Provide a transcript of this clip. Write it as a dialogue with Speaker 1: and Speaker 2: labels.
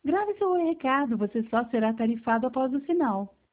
Speaker 1: Grave seu recado, você só será tarifado após o sinal.